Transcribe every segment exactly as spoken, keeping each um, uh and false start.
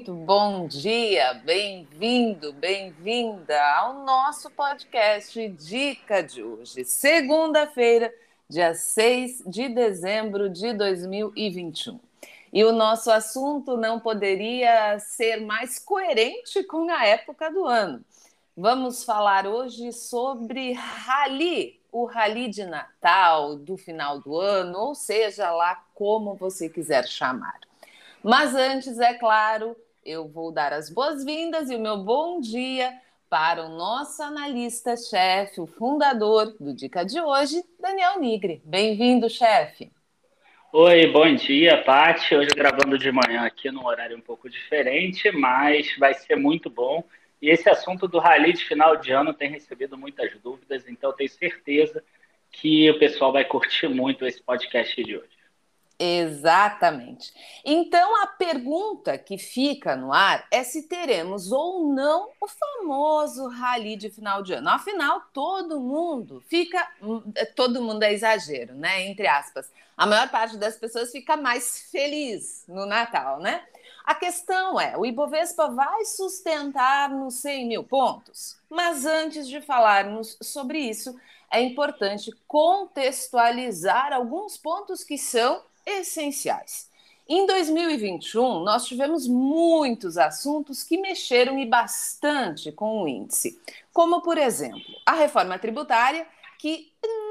Muito bom dia, bem-vindo, bem-vinda ao nosso podcast Dica de hoje, segunda-feira, dia seis de dezembro de dois mil e vinte e um. E o nosso assunto não poderia ser mais coerente com a época do ano. Vamos falar hoje sobre rally, o rally de Natal, do final do ano, ou seja lá como você quiser chamar. Mas antes, é claro, eu vou dar as boas-vindas e o meu bom dia para o nosso analista-chefe, o fundador do Dica de hoje, Daniel Nigri. Bem-vindo, chefe. Oi, bom dia, Paty. Hoje gravando de manhã aqui num horário um pouco diferente, mas vai ser muito bom. E esse assunto do rally de final de ano tem recebido muitas dúvidas, então eu tenho certeza que o pessoal vai curtir muito esse podcast de hoje. Exatamente. Então, a pergunta que fica no ar é se teremos ou não o famoso rally de final de ano. Afinal, todo mundo fica. Todo mundo é exagero, né? Entre aspas. A maior parte das pessoas fica mais feliz no Natal, né? A questão é: o Ibovespa vai sustentar nos cem mil pontos? Mas antes de falarmos sobre isso, é importante contextualizar alguns pontos que são essenciais. Em dois mil e vinte e um, nós tivemos muitos assuntos que mexeram e bastante com o índice, como, por exemplo, a reforma tributária, que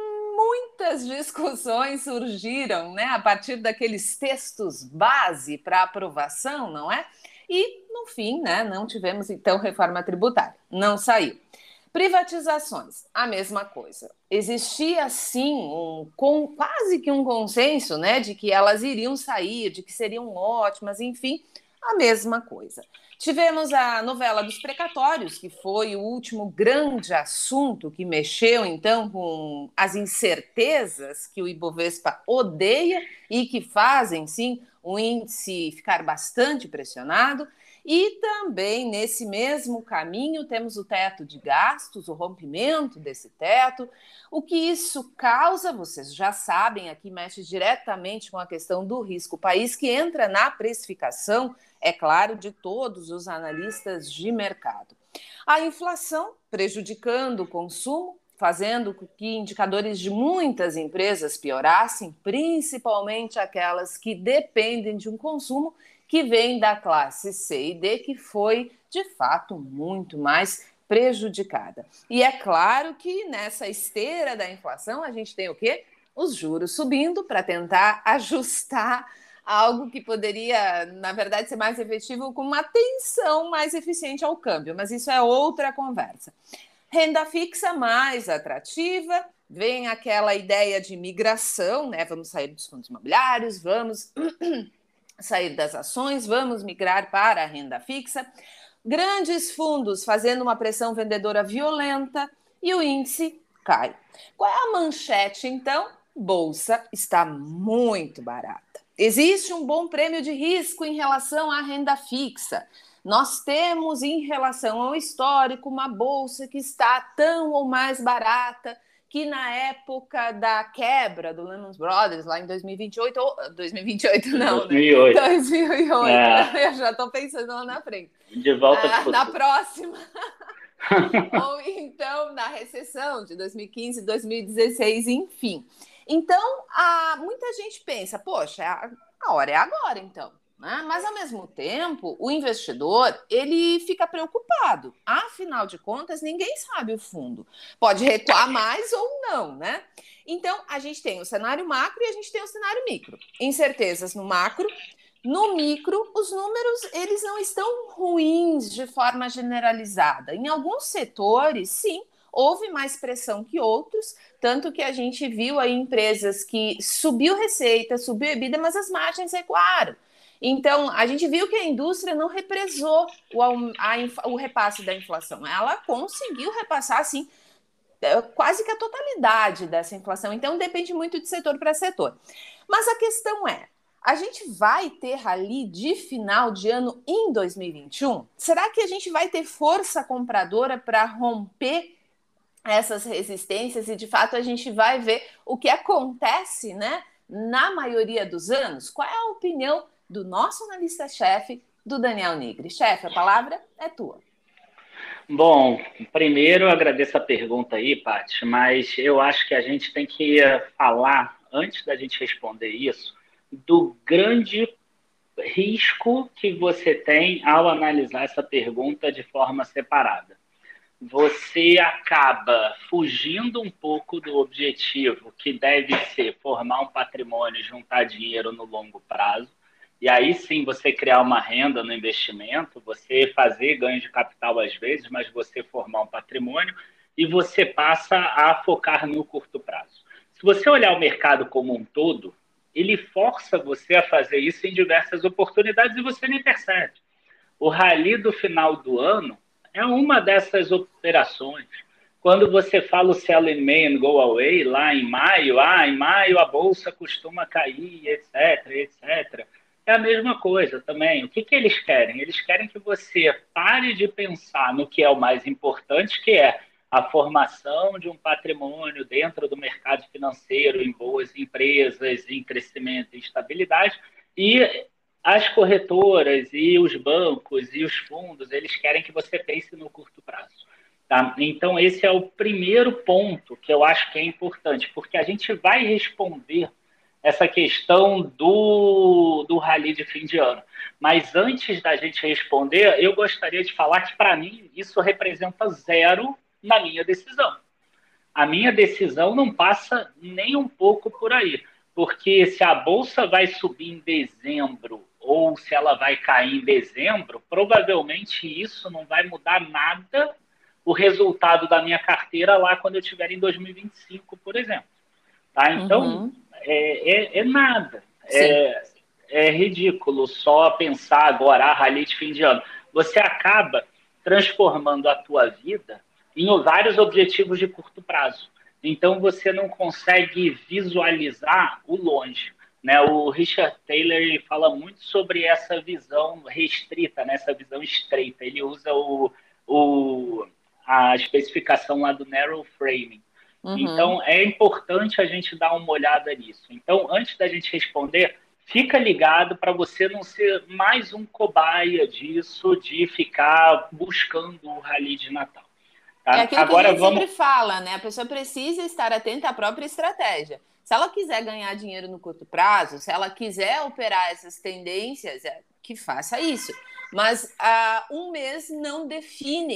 muitas discussões surgiram, né, a partir daqueles textos base para aprovação, não é? E, no fim, né, não tivemos, então, reforma tributária. Não saiu. Privatizações, a mesma coisa. Existia, sim, um, com, quase que um consenso, né, de que elas iriam sair, de que seriam ótimas, enfim, a mesma coisa. Tivemos a novela dos precatórios, que foi o último grande assunto que mexeu, então, com as incertezas que o Ibovespa odeia e que fazem, sim, o índice ficar bastante pressionado. E também, nesse mesmo caminho, temos o teto de gastos, o rompimento desse teto. O que isso causa, vocês já sabem, aqui mexe diretamente com a questão do risco país, que entra na precificação, é claro, de todos os analistas de mercado. A inflação prejudicando o consumo, fazendo com que indicadores de muitas empresas piorassem, principalmente aquelas que dependem de um consumo que vem da classe C e D, que foi, de fato, muito mais prejudicada. E é claro que nessa esteira da inflação a gente tem o quê? Os juros subindo para tentar ajustar algo que poderia, na verdade, ser mais efetivo com uma atenção mais eficiente ao câmbio, mas isso é outra conversa. Renda fixa mais atrativa, vem aquela ideia de migração, né? Vamos sair dos fundos imobiliários, vamos sair das ações, vamos migrar para a renda fixa. Grandes fundos fazendo uma pressão vendedora violenta e o índice cai. Qual é a manchete, então? Bolsa está muito barata. Existe um bom prêmio de risco em relação à renda fixa. Nós temos, em relação ao histórico, uma bolsa que está tão ou mais barata que na época da quebra do Lehman Brothers, lá em dois mil e vinte e oito, ou dois mil e vinte e oito não, né? dois mil e oito. dois mil e oito, É. eu já estou pensando lá na frente. De volta ah, pro Na futuro. próxima. Ou então na recessão de dois mil e quinze, dois mil e dezesseis, enfim. Então, a, muita gente pensa, poxa, a, a hora é agora, então. Né? Mas, ao mesmo tempo, o investidor, ele fica preocupado. Afinal de contas, ninguém sabe o fundo. Pode recuar mais ou não, né? Então, a gente tem o cenário macro e a gente tem o cenário micro. Incertezas no macro. No micro, os números, eles não estão ruins de forma generalizada. Em alguns setores, sim, houve mais pressão que outros, tanto que a gente viu aí empresas que subiu receita, subiu EBITDA, mas as margens recuaram. Então, a gente viu que a indústria não represou o, a, o repasse da inflação. Ela conseguiu repassar, assim, quase que a totalidade dessa inflação. Então, depende muito de setor para setor. Mas a questão é, a gente vai ter rally de final de ano em dois mil e vinte e um? Será que a gente vai ter força compradora para romper essas resistências e, de fato, a gente vai ver o que acontece, né, na maioria dos anos? Qual é a opinião do nosso analista-chefe, do Daniel Nigri. Chefe, a palavra é tua. Bom, primeiro eu agradeço a pergunta aí, Paty, mas eu acho que a gente tem que falar, antes da gente responder isso, do grande risco que você tem ao analisar essa pergunta de forma separada. Você acaba fugindo um pouco do objetivo, que deve ser formar um patrimônio e juntar dinheiro no longo prazo. E aí sim você criar uma renda no investimento, você fazer ganho de capital às vezes, mas você formar um patrimônio e você passa a focar no curto prazo. Se você olhar o mercado como um todo, ele força você a fazer isso em diversas oportunidades e você nem percebe. O rally do final do ano é uma dessas operações. Quando você fala o sell in May and go away, lá em maio, ah, em maio a bolsa costuma cair, etc, etcétera. É a mesma coisa também. O que, que eles querem? Eles querem que você pare de pensar no que é o mais importante, que é a formação de um patrimônio dentro do mercado financeiro, em boas empresas, em crescimento e estabilidade, e as corretoras e os bancos e os fundos, eles querem que você pense no curto prazo. Tá? Então, esse é o primeiro ponto que eu acho que é importante, porque a gente vai responder essa questão do, do rally de fim de ano. Mas antes da gente responder, eu gostaria de falar que, para mim, isso representa zero na minha decisão. A minha decisão não passa nem um pouco por aí, porque se a bolsa vai subir em dezembro ou se ela vai cair em dezembro, provavelmente isso não vai mudar nada o resultado da minha carteira lá quando eu estiver em dois mil e vinte e cinco, por exemplo. Tá? Então, uhum. é, é, é nada. É, é ridículo só pensar agora, ah, rally de fim de ano. Você acaba transformando a tua vida em vários objetivos de curto prazo. Então, você não consegue visualizar o longe. Né? O Richard Taylor ele fala muito sobre essa visão restrita, né? Essa visão estreita. Ele usa o, o, a especificação lá do narrow framing. Uhum. Então, é importante a gente dar uma olhada nisso. Então, antes da gente responder, fica ligado para você não ser mais um cobaia disso, de ficar buscando o rally de Natal. Tá? É aquilo Agora, que a gente vamos... sempre fala, né? A pessoa precisa estar atenta à própria estratégia. Se ela quiser ganhar dinheiro no curto prazo, se ela quiser operar essas tendências, é que faça isso. Mas uh, um mês não define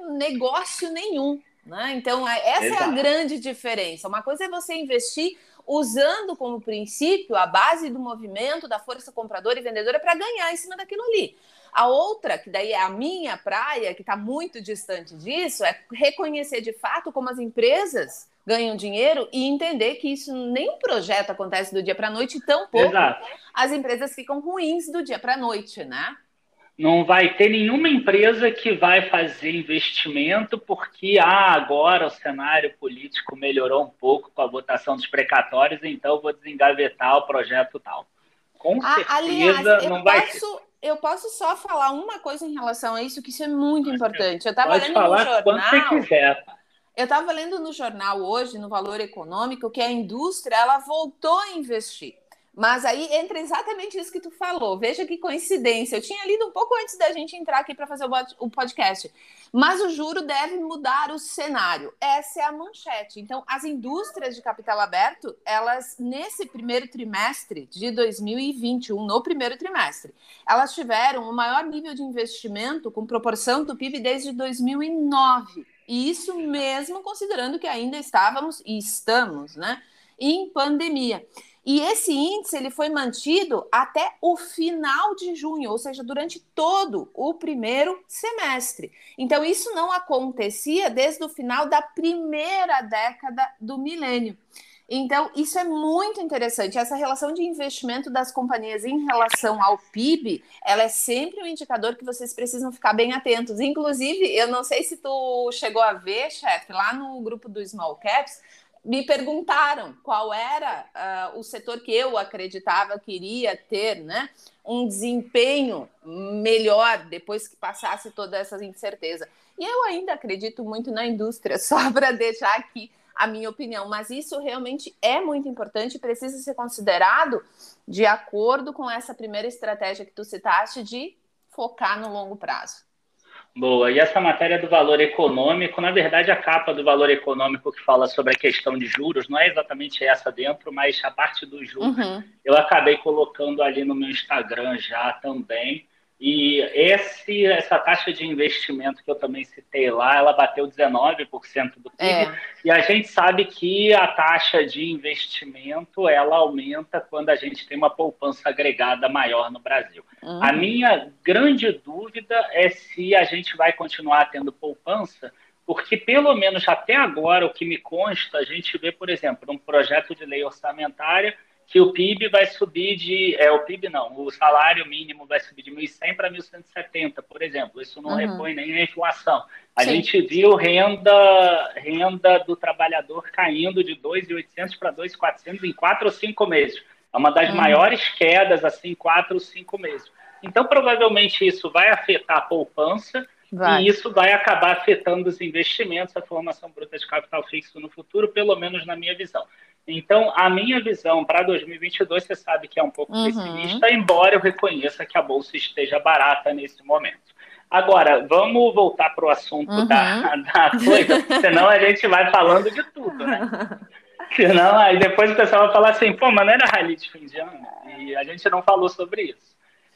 negócio nenhum. Né? Então, essa Exato. É a grande diferença. Uma coisa é você investir usando como princípio a base do movimento da força compradora e vendedora para ganhar em cima daquilo ali. A outra, que daí é a minha praia, que está muito distante disso, é reconhecer de fato como as empresas ganham dinheiro e entender que isso nenhum projeto acontece do dia para a noite e tampouco Exato. As empresas ficam ruins do dia para a noite, né? Não vai ter nenhuma empresa que vai fazer investimento porque ah, agora o cenário político melhorou um pouco com a votação dos precatórios, então eu vou desengavetar o projeto tal. Com ah, certeza aliás, não vai posso, ser. Eu posso só falar uma coisa em relação a isso, que isso é muito Pode importante. Eu estava lendo falar no jornal, quando você quiser. Eu estava lendo no jornal hoje, no Valor Econômico, que a indústria ela voltou a investir. Mas aí entra exatamente isso que tu falou. Veja que coincidência. Eu tinha lido um pouco antes da gente entrar aqui para fazer o podcast. Mas o juro deve mudar o cenário. Essa é a manchete. Então, as indústrias de capital aberto, elas, nesse primeiro trimestre de dois mil e vinte e um, no primeiro trimestre, elas tiveram o maior nível de investimento com proporção do P I B desde dois mil e nove. E isso mesmo considerando que ainda estávamos, e estamos, né, em pandemia. E esse índice ele foi mantido até o final de junho, ou seja, durante todo o primeiro semestre. Então, isso não acontecia desde o final da primeira década do milênio. Então, isso é muito interessante. Essa relação de investimento das companhias em relação ao P I B, ela é sempre um indicador que vocês precisam ficar bem atentos. Inclusive, eu não sei se tu chegou a ver, chefe, lá no grupo do Small Caps, me perguntaram qual era uh, o setor que eu acreditava que iria ter, né, um desempenho melhor depois que passasse toda essa incerteza. E eu ainda acredito muito na indústria, só para deixar aqui a minha opinião, mas isso realmente é muito importante e precisa ser considerado de acordo com essa primeira estratégia que tu citaste de focar no longo prazo. Boa. E essa matéria do valor econômico, na verdade, a capa do valor econômico que fala sobre a questão de juros, não é exatamente essa dentro, mas a parte dos juros Uhum. eu acabei colocando ali no meu Instagram já também. E esse, essa taxa de investimento que eu também citei lá, ela bateu dezenove por cento do P I B. É. E a gente sabe que a taxa de investimento, ela aumenta quando a gente tem uma poupança agregada maior no Brasil. Uhum. A minha grande dúvida é se a gente vai continuar tendo poupança, porque pelo menos até agora, o que me consta, a gente vê, por exemplo, um projeto de lei orçamentária que o P I B vai subir de... É, o P I B não, o salário mínimo vai subir de mil e cem para mil cento e setenta, por exemplo. Isso não Uhum. repõe nem a inflação. A Sim. gente viu renda, renda do trabalhador caindo de dois mil e oitocentos para dois mil e quatrocentos em quatro ou cinco meses. É uma das Uhum. maiores quedas, assim, em quatro ou cinco meses. Então, provavelmente, isso vai afetar a poupança Vai. e isso vai acabar afetando os investimentos, a formação bruta de capital fixo no futuro, pelo menos na minha visão. Então, a minha visão para dois mil e vinte e dois, você sabe que é um pouco Uhum. pessimista, embora eu reconheça que a Bolsa esteja barata nesse momento. Agora, vamos voltar para o assunto Uhum. da, da coisa, senão a gente vai falando de tudo, né? Senão, aí depois o pessoal vai falar assim, pô, mas não era rally de fim de ano? E a gente não falou sobre isso.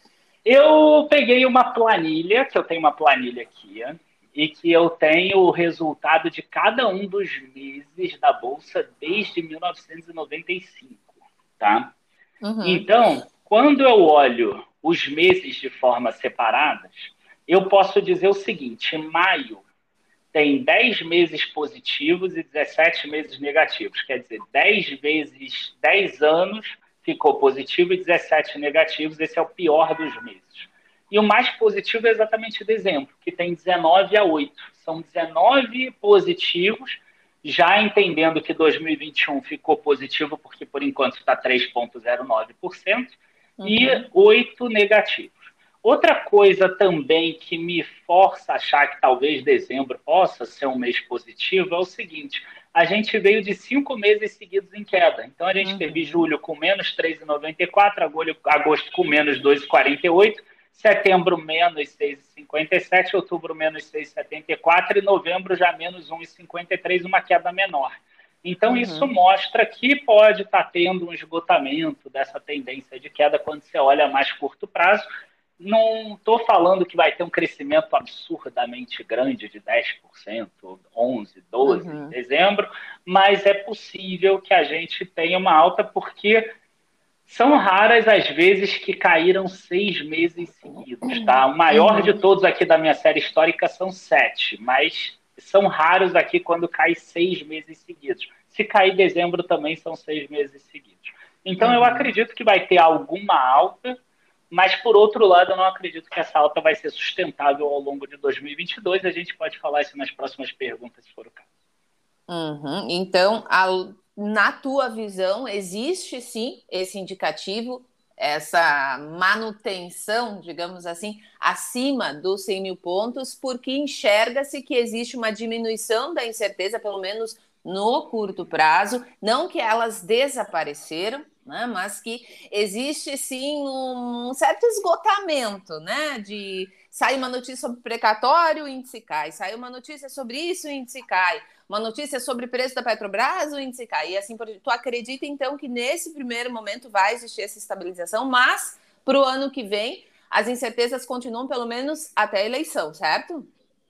Eu peguei uma planilha, que eu tenho uma planilha aqui, e que eu tenho o resultado de cada um dos meses da Bolsa desde mil novecentos e noventa e cinco, tá? Uhum. Então, quando eu olho os meses de forma separadas, eu posso dizer o seguinte, maio tem dez meses positivos e dezessete meses negativos, quer dizer, dez vezes dez anos ficou positivo e dezessete negativos, esse é o pior dos meses. E o mais positivo é exatamente dezembro, que tem dezenove a oito. São dezenove positivos, já entendendo que dois mil e vinte e um ficou positivo, porque por enquanto está três vírgula zero nove por cento, uhum. E oito negativos. Outra coisa também que me força a achar que talvez dezembro possa ser um mês positivo é o seguinte, a gente veio de cinco meses seguidos em queda. Então, a gente uhum. teve julho com menos três vírgula noventa e quatro, agosto com menos dois vírgula quarenta e oito, setembro menos seis vírgula cinquenta e sete, outubro menos seis vírgula setenta e quatro e novembro já menos um vírgula cinquenta e três, uma queda menor. Então, uhum. isso mostra que pode estar tendo um esgotamento dessa tendência de queda quando você olha a mais curto prazo. Não estou falando que vai ter um crescimento absurdamente grande de dez por cento, onze por cento, doze por cento uhum. em dezembro, mas é possível que a gente tenha uma alta porque são raras as vezes que caíram seis meses seguidos. Tá? O maior uhum. de todos aqui da minha série histórica são sete, mas são raros aqui quando cai seis meses seguidos. Se cair dezembro também são seis meses seguidos. Então uhum. eu acredito que vai ter alguma alta, mas, por outro lado, eu não acredito que essa alta vai ser sustentável ao longo de dois mil e vinte e dois. A gente pode falar isso nas próximas perguntas, se for o caso. Uhum. Então, a, na tua visão, existe sim esse indicativo, essa manutenção, digamos assim, acima dos cem mil pontos, porque enxerga-se que existe uma diminuição da incerteza, pelo menos no curto prazo, não que elas desapareceram, né, mas que existe sim um certo esgotamento, né, de sai uma notícia sobre precatório, o índice cai, sai uma notícia sobre isso, o índice cai, uma notícia sobre preço da Petrobras, o índice cai, e assim por diante. Tu acredita então que nesse primeiro momento vai existir essa estabilização, mas para o ano que vem as incertezas continuam pelo menos até a eleição, certo?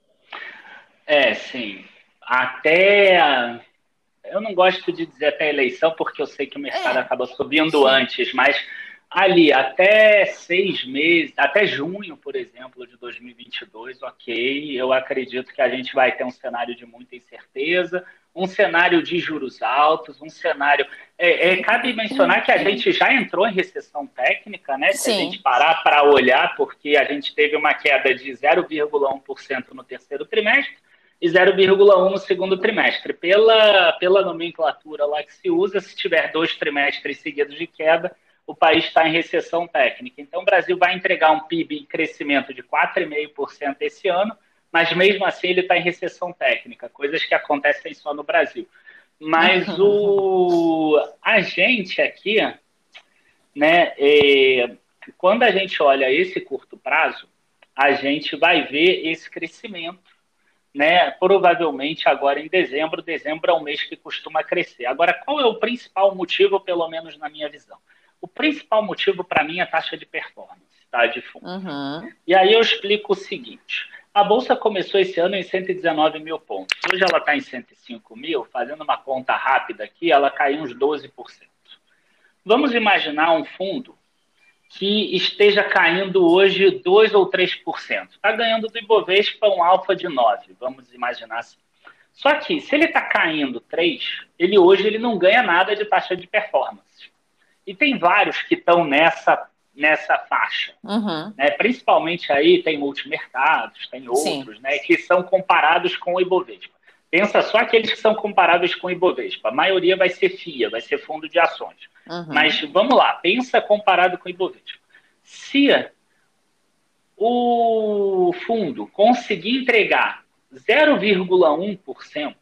É, sim. Até a... Eu não gosto de dizer até a eleição, porque eu sei que o mercado é, acaba subindo sim. antes, mas ali, até seis meses, até junho, por exemplo, de dois mil e vinte e dois, ok, eu acredito que a gente vai ter um cenário de muita incerteza, um cenário de juros altos, um cenário... É, é, cabe mencionar que a gente já entrou em recessão técnica, né? Se Sim. a gente parar para olhar, porque a gente teve uma queda de zero vírgula um por cento no terceiro trimestre, e zero vírgula um por cento no segundo trimestre. Pela, pela nomenclatura lá que se usa, se tiver dois trimestres seguidos de queda, o país está em recessão técnica. Então, o Brasil vai entregar um P I B em crescimento de quatro vírgula cinco por cento esse ano, mas mesmo assim ele está em recessão técnica, coisas que acontecem só no Brasil. Mas o, a gente aqui, né, é, quando a gente olha esse curto prazo, a gente vai ver esse crescimento, né? Provavelmente agora em dezembro. Dezembro é um mês que costuma crescer. Agora, qual é o principal motivo, pelo menos na minha visão? O principal motivo para mim é a taxa de performance, tá? De fundo. Uhum. E aí eu explico o seguinte: a Bolsa começou esse ano em cento e dezenove mil pontos. Hoje ela está em cento e cinco mil, fazendo uma conta rápida aqui, ela caiu uns doze por cento. Vamos imaginar um fundo que esteja caindo hoje dois ou três por cento. Está ganhando do Ibovespa um alfa de nove, vamos imaginar assim. Só que, se ele está caindo três por cento, ele hoje ele não ganha nada de taxa de performance. E tem vários que estão nessa, nessa faixa. Uhum. Né? Principalmente aí tem multimercados, tem outros, né, que são comparados com o Ibovespa. Pensa só aqueles que são comparáveis com o Ibovespa. A maioria vai ser F I A, vai ser fundo de ações. Uhum. Mas vamos lá, pensa comparado com o Ibovespa. Se o fundo conseguir entregar zero vírgula um por cento,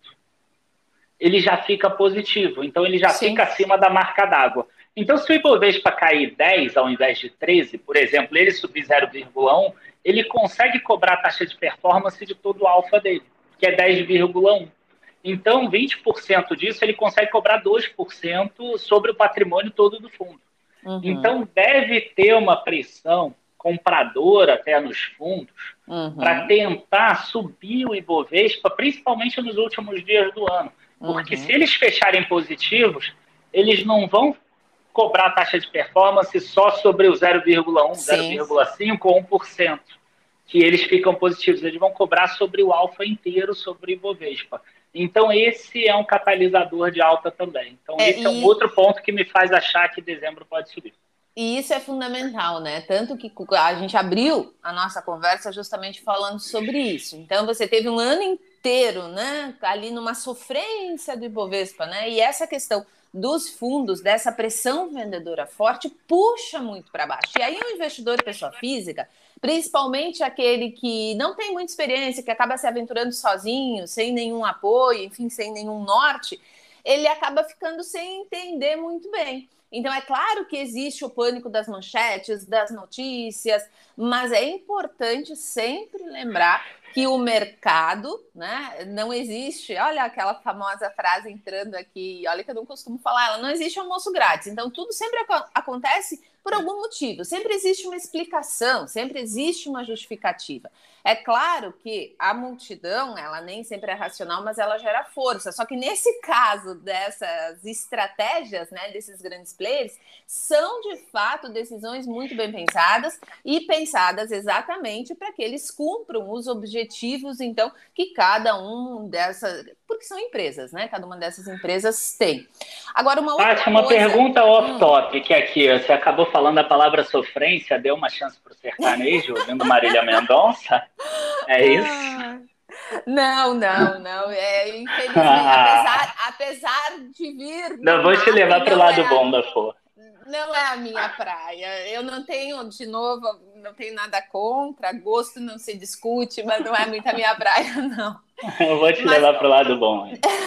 ele já fica positivo. Então, ele já Sim. fica acima da marca d'água. Então, se o Ibovespa cair dez ao invés de treze, por exemplo, ele subir zero vírgula um, ele consegue cobrar a taxa de performance de todo o alfa dele, que é dez vírgula um. Então, vinte por cento disso, ele consegue cobrar dois por cento sobre o patrimônio todo do fundo. Uhum. Então, deve ter uma pressão compradora até nos fundos uhum. para tentar subir o Ibovespa, principalmente nos últimos dias do ano. Porque uhum. se eles fecharem positivos, eles não vão cobrar a taxa de performance só sobre o zero vírgula um, zero vírgula cinco ou um por cento, que eles ficam positivos. Eles vão cobrar sobre o alfa inteiro, sobre o Ibovespa. Então, esse é um catalisador de alta também. Então, é, esse e... é um outro ponto que me faz achar que dezembro pode subir. E isso é fundamental, né? Tanto que a gente abriu a nossa conversa justamente falando sobre isso. Então, você teve um ano inteiro, né, ali numa sofrência do Ibovespa, né? E essa questão dos fundos, dessa pressão vendedora forte, puxa muito para baixo. E aí o investidor pessoa física, principalmente aquele que não tem muita experiência, que acaba se aventurando sozinho, sem nenhum apoio, enfim, sem nenhum norte, ele acaba ficando sem entender muito bem. Então, é claro que existe o pânico das manchetes, das notícias, mas é importante sempre lembrar que o mercado, né, não existe, olha aquela famosa frase entrando aqui, olha que eu não costumo falar, ela não existe almoço grátis, então tudo sempre ac- acontece por algum motivo, sempre existe uma explicação, sempre existe uma justificativa. É claro que a multidão, ela nem sempre é racional, mas ela gera força, só que nesse caso dessas estratégias, né, desses grandes players, são de fato decisões muito bem pensadas e pensadas exatamente para que eles cumpram os objetivos, então, que cada um dessas, porque são empresas, né? Cada uma dessas empresas tem. Agora, uma outra Tati, uma coisa... pergunta off-topic hum. aqui. Você acabou falando a palavra sofrência, deu uma chance para o sertanejo, ouvindo Marília Mendonça? É isso? Ah, não, não, não. É, infelizmente, apesar, apesar de vir... Não, vou te levar para o lado é bom da força. Não é a minha praia. Eu não tenho, de novo, não tenho nada contra. Gosto não se discute, mas não é muito a minha praia, não. Eu vou te mas... levar para o lado bom.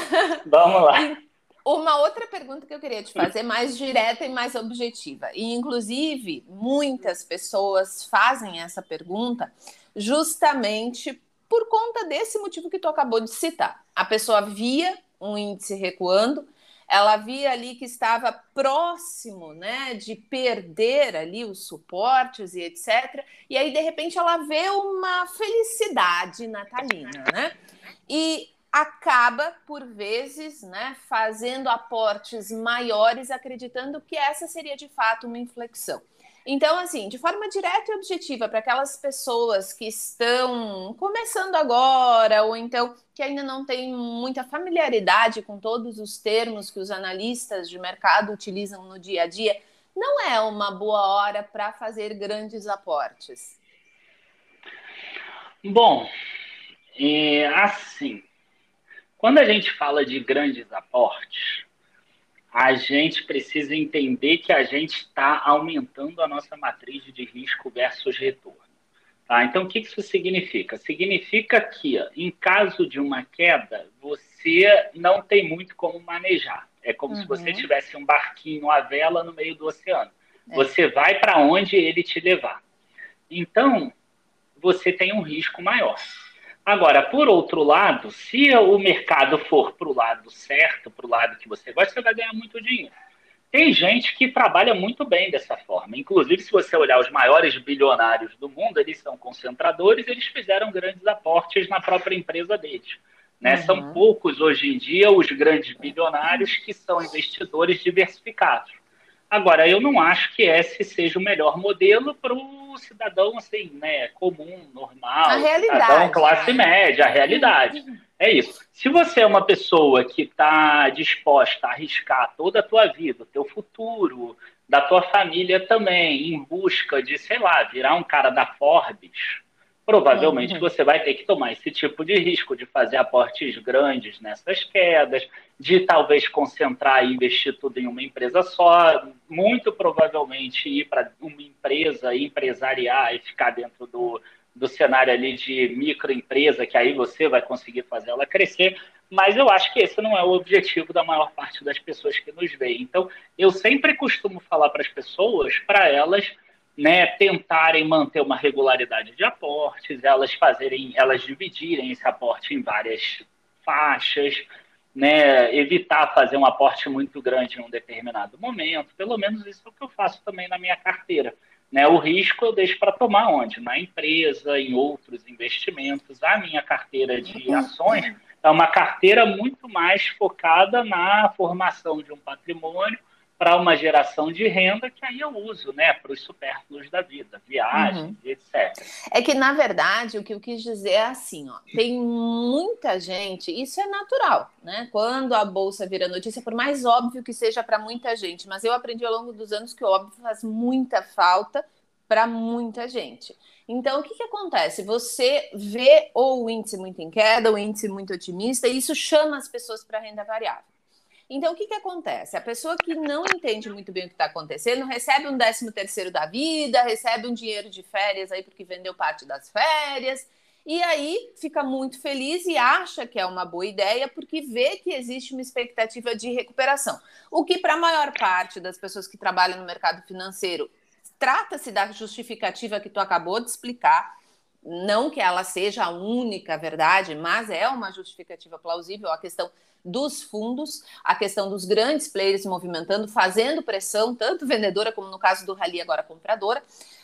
Vamos lá. Uma outra pergunta que eu queria te fazer, mais direta e mais objetiva. E, inclusive, muitas pessoas fazem essa pergunta justamente por conta desse motivo que tu acabou de citar. A pessoa via um índice recuando, ela via ali que estava próximo, né, de perder ali os suportes e etcétera. E aí, de repente, ela vê uma felicidade natalina, né? E acaba, por vezes, né, fazendo aportes maiores, acreditando que essa seria, de fato, uma inflexão. Então, assim, de forma direta e objetiva, para aquelas pessoas que estão começando agora, ou então que ainda não têm muita familiaridade com todos os termos que os analistas de mercado utilizam no dia a dia, não é uma boa hora para fazer grandes aportes? Bom, é assim, quando a gente fala de grandes aportes, a gente precisa entender que a gente está aumentando a nossa matriz de risco versus retorno. Tá? Então, o que isso significa? Significa que, em caso de uma queda, você não tem muito como manejar. É como uhum. se você tivesse um barquinho à vela no meio do oceano. É. Você vai para onde ele te levar. Então, você tem um risco maior. Agora, por outro lado, se o mercado for para o lado certo, para o lado que você gosta, você vai ganhar muito dinheiro. Tem gente que trabalha muito bem dessa forma. Inclusive, se você olhar os maiores bilionários do mundo, eles são concentradores, eles fizeram grandes aportes na própria empresa deles. Né? São Uhum. poucos, hoje em dia, os grandes bilionários que são investidores diversificados. Agora, eu não acho que esse seja o melhor modelo para o cidadão assim, né, comum, A normal, cidadão realidade, classe né? média, a realidade. É isso. Se você é uma pessoa que está disposta a arriscar toda a tua vida, o teu futuro, da tua família também, em busca de, sei lá, virar um cara da Forbes, provavelmente Uhum. você vai ter que tomar esse tipo de risco de fazer aportes grandes nessas quedas, de talvez concentrar e investir tudo em uma empresa só, muito provavelmente ir para uma empresa, empresariar e ficar dentro do, do cenário ali de microempresa, que aí você vai conseguir fazer ela crescer, mas eu acho que esse não é o objetivo da maior parte das pessoas que nos veem. Então, eu sempre costumo falar para as pessoas, para elas, né, tentarem manter uma regularidade de aportes, elas fazerem, elas dividirem esse aporte em várias faixas, né, evitar fazer um aporte muito grande em um determinado momento. Pelo menos isso é o que eu faço também na minha carteira. Né? O risco eu deixo para tomar onde? Na empresa, em outros investimentos. A minha carteira de ações é uma carteira muito mais focada na formação de um patrimônio para uma geração de renda que aí eu uso, né, para os supérfluos da vida, viagens, Uhum. etcétera. É que, na verdade, o que eu quis dizer é assim, ó, tem muita gente, isso é natural, né? Quando a Bolsa vira notícia, por mais óbvio que seja para muita gente, mas eu aprendi ao longo dos anos que o óbvio faz muita falta para muita gente. Então, o que, que acontece? Você vê ou o índice muito em queda, ou o índice muito otimista, e isso chama as pessoas para renda variável. Então, o que, que acontece? A pessoa que não entende muito bem o que está acontecendo recebe um décimo terceiro da vida, recebe um dinheiro de férias aí porque vendeu parte das férias, e aí fica muito feliz e acha que é uma boa ideia porque vê que existe uma expectativa de recuperação. O que para a maior parte das pessoas que trabalham no mercado financeiro trata-se da justificativa que tu acabou de explicar, não que ela seja a única verdade, mas é uma justificativa plausível a questão dos fundos, a questão dos grandes players se movimentando, fazendo pressão, tanto vendedora como no caso do Rally agora compradora,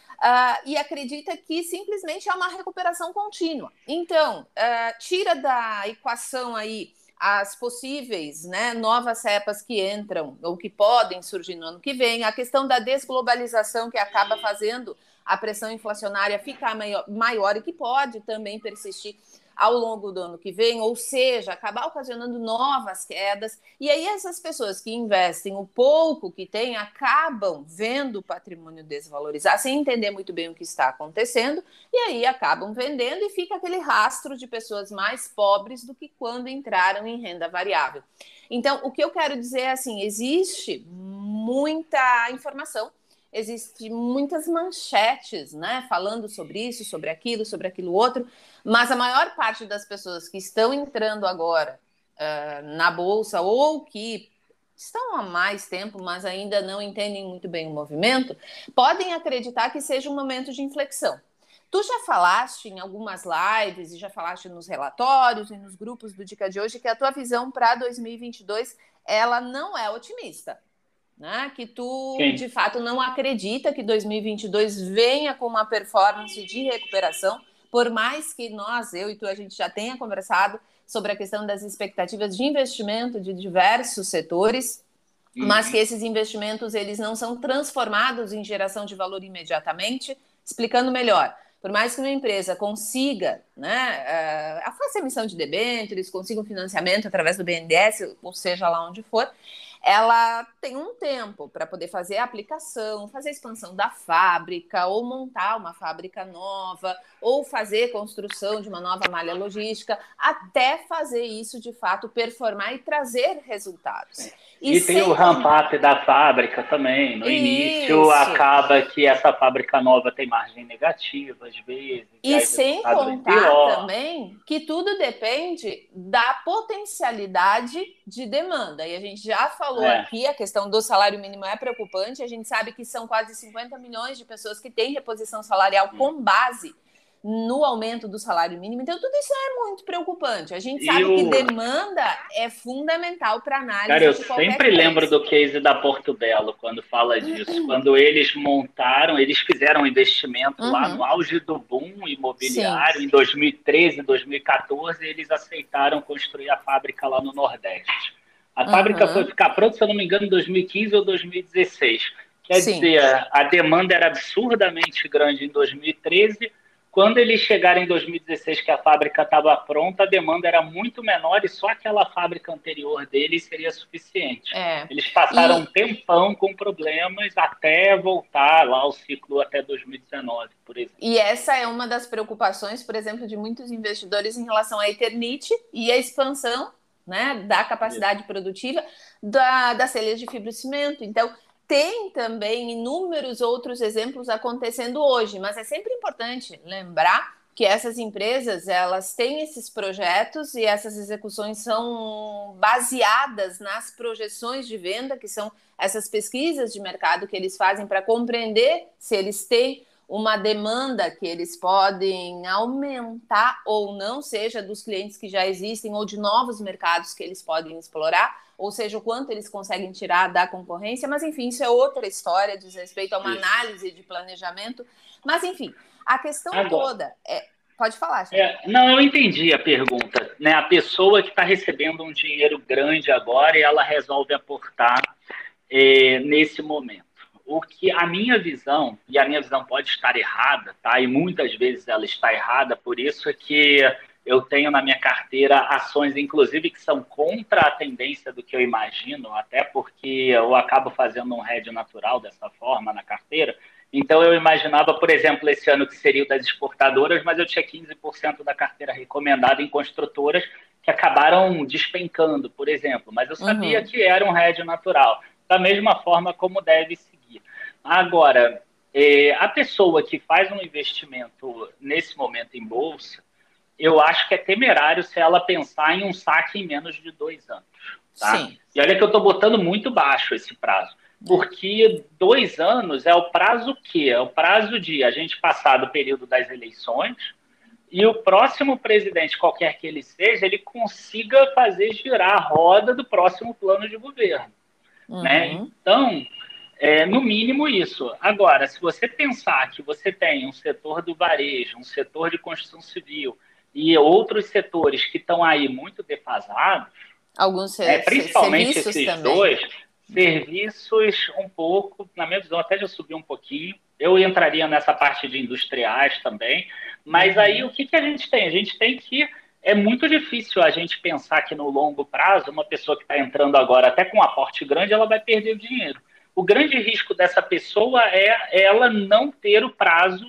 uh, e acredita que simplesmente é uma recuperação contínua. Então, uh, tira da equação aí as possíveis, né, novas cepas que entram ou que podem surgir no ano que vem, a questão da desglobalização que acaba fazendo a pressão inflacionária ficar maior, maior e que pode também persistir ao longo do ano que vem, ou seja, acabar ocasionando novas quedas. E aí essas pessoas que investem o pouco que têm acabam vendo o patrimônio desvalorizar sem entender muito bem o que está acontecendo, e aí acabam vendendo e fica aquele rastro de pessoas mais pobres do que quando entraram em renda variável. Então, o que eu quero dizer é assim, existe muita informação, existem muitas manchetes, né, falando sobre isso, sobre aquilo, sobre aquilo outro, mas a maior parte das pessoas que estão entrando agora uh, na Bolsa ou que estão há mais tempo, mas ainda não entendem muito bem o movimento, podem acreditar que seja um momento de inflexão. Tu já falaste em algumas lives e já falaste nos relatórios e nos grupos do Dica de hoje que a tua visão para dois mil e vinte e dois ela não é otimista. Né? Que tu, Sim. de fato, não acredita que dois mil e vinte e dois venha com uma performance de recuperação, por mais que nós, eu e tu, a gente já tenha conversado sobre a questão das expectativas de investimento de diversos setores, uhum. Mas que esses investimentos eles não são transformados em geração de valor imediatamente. Explicando melhor, por mais que uma empresa consiga, né, uh, faça emissão de debêntures, consiga um financiamento através do B N D E S, ou seja lá onde for, ela tem um tempo para poder fazer a aplicação, fazer a expansão da fábrica, ou montar uma fábrica nova, ou fazer construção de uma nova malha logística, até fazer isso de fato performar e trazer resultados. E, e tem o ramp-up da fábrica também. No isso. início acaba que essa fábrica nova tem margem negativa, às vezes. E, e sem contar também que tudo depende da potencialidade de demanda. E a gente já falou é. aqui, a questão do salário mínimo é preocupante. A gente sabe que são quase cinquenta milhões de pessoas que têm reposição salarial hum. com base no aumento do salário mínimo. Então, tudo isso é muito preocupante. A gente sabe Eu, que demanda é fundamental para cara, análise eu de qualquer sempre lembro case. do case da Porto Belo quando fala disso. Quando eles montaram, eles fizeram um investimento lá no Uhum. auge do boom Sim. imobiliário, em dois mil e treze, dois mil e quatorze, eles aceitaram construir a fábrica lá no Nordeste. A fábrica foi Uhum. ficar pronta, se eu não me engano, em dois mil e quinze ou dois mil e dezesseis. Quer Sim. dizer, a demanda era absurdamente grande em dois mil e treze. Quando eles chegaram em dois mil e dezesseis, que a fábrica estava pronta, a demanda era muito menor e só aquela fábrica anterior deles seria suficiente. É. Eles passaram um E, tempão com problemas até voltar lá ao ciclo até dois mil e dezenove, por exemplo. e essa é uma das preocupações, por exemplo, de muitos investidores em relação à Eternit e a expansão, né, da Isso. capacidade produtiva da, das telhas de fibrocimento. Então, tem também inúmeros outros exemplos acontecendo hoje, mas é sempre importante lembrar que essas empresas, elas têm esses projetos e essas execuções são baseadas nas projeções de venda, que são essas pesquisas de mercado que eles fazem para compreender se eles têm uma demanda que eles podem aumentar ou não, seja dos clientes que já existem ou de novos mercados que eles podem explorar, ou seja, o quanto eles conseguem tirar da concorrência, mas enfim, isso é outra história, diz respeito a uma Isso. análise de planejamento, mas enfim, a questão Agora, toda é... Pode falar, Thiago. é, não, eu entendi a pergunta. Né? A pessoa que está recebendo um dinheiro grande agora e ela resolve aportar é, nesse momento. O que a minha visão, e a minha visão pode estar errada, tá? E muitas vezes ela está errada, por isso é que eu tenho na minha carteira ações, inclusive, que são contra a tendência do que eu imagino, até porque eu acabo fazendo um hedge natural dessa forma na carteira. Então, eu imaginava, por exemplo, esse ano que seria o das exportadoras, mas eu tinha quinze por cento da carteira recomendada em construtoras que acabaram despencando, por exemplo. Mas eu sabia Uhum. que era um hedge natural, da mesma forma como deve seguir. Agora, é, a pessoa que faz um investimento nesse momento em bolsa, eu acho que é temerário se ela pensar em um saque em menos de dois anos. Tá? Sim. E olha que eu estou botando muito baixo esse prazo, É. porque dois anos é o prazo que? É o prazo de a gente passar do período das eleições e o próximo presidente, qualquer que ele seja, ele consiga fazer girar a roda do próximo plano de governo. Né? Uhum. Então, é, no mínimo isso. Agora, se você pensar que você tem um setor do varejo, um setor de construção civil e outros setores que estão aí muito defasados, Alguns né, ser, ser, principalmente serviços esses também. dois, serviços um pouco, na minha visão, até já subiu um pouquinho. Eu entraria nessa parte de industriais também. Mas aí Uhum. o que, que a gente tem? A gente tem que é muito difícil a gente pensar que no longo prazo, uma pessoa que está entrando agora, até com um aporte grande, ela vai perder o dinheiro. O grande risco dessa pessoa é ela não ter o prazo,